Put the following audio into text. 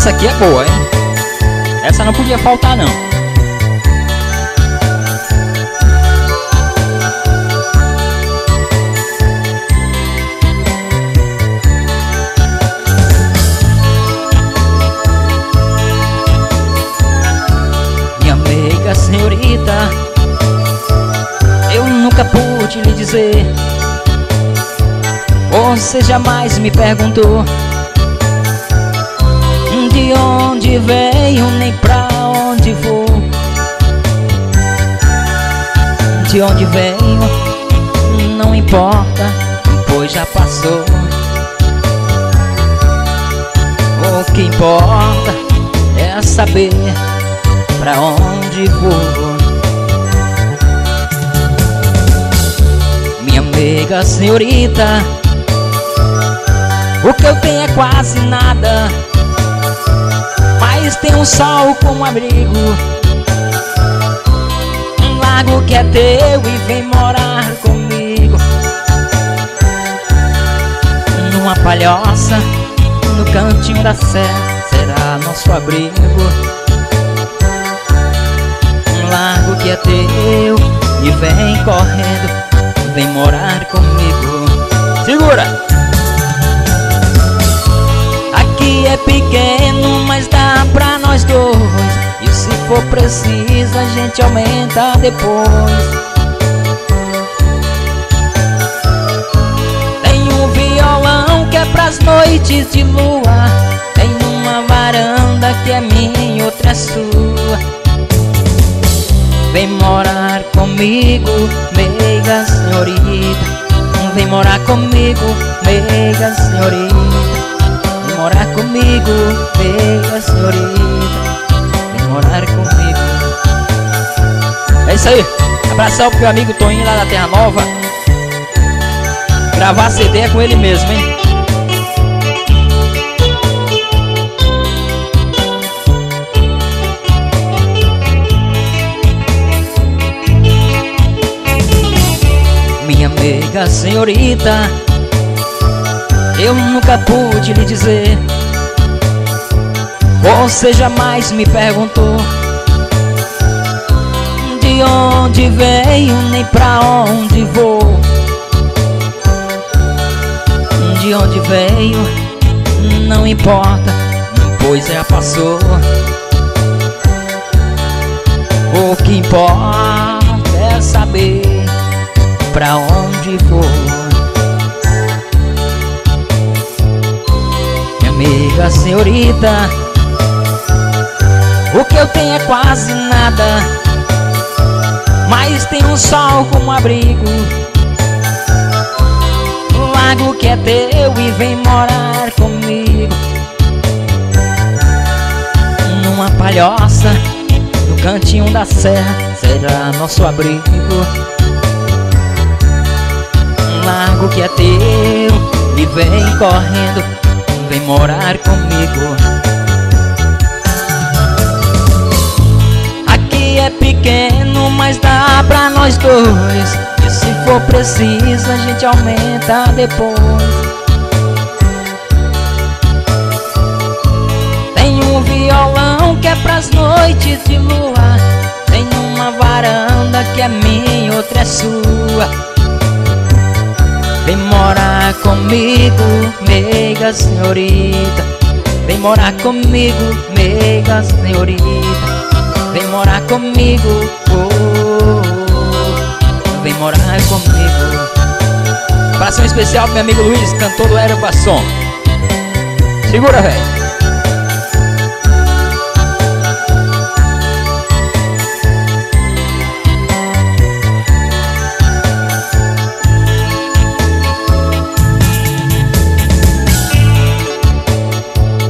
Essa aqui é boa, hein? Essa não podia faltar, não. Minha amiga senhorita, eu nunca pude lhe dizer. Você jamais me perguntou de onde venho, nem pra onde vou. De onde venho não importa, pois já passou. O que importa é saber pra onde vou. Minha amiga senhorita, o que eu tenho é quase nada, mas tem um sol como abrigo, um lago que é teu e vem morar comigo. Numa palhoça, no cantinho da serra, será nosso abrigo. Um lago que é teu e vem correndo, vem morar comigo. Segura! Aqui é pequeno, mas dá pra nós dois, e se for preciso a gente aumenta depois. Tem um violão que é pras noites de lua, tem uma varanda que é minha e outra é sua. Vem morar comigo, meiga senhorita. Vem morar comigo, meiga senhorita. Vem morar comigo, meiga senhorita. Vem morar comigo. É isso aí. Abração pro meu amigo Toninho lá da Terra Nova. Gravar CD é com ele mesmo, hein? Minha amiga senhorita, eu nunca pude lhe dizer. Você jamais me perguntou de onde venho, nem pra onde vou. De onde venho não importa, pois já passou. O que importa é saber pra onde vou. Minha amiga senhorita, o que eu tenho é quase nada, mas tem um sol como abrigo, um lago que é teu e vem morar comigo. Numa palhoça, no cantinho da serra, será nosso abrigo. Um lago que é teu e vem correndo, vem morar comigo. Aqui é pequeno, mas dá pra nós dois, e se for preciso a gente aumenta depois. Tem um violão que é pras noites de lua, tem uma varanda que é minha e outra é sua. Vem morar comigo, meiga senhorita. Vem morar comigo, meiga senhorita. Vem morar comigo, oh, vem morar comigo. Abração especial pro meu amigo Luiz, cantor do Aerobassom. Segura, velho.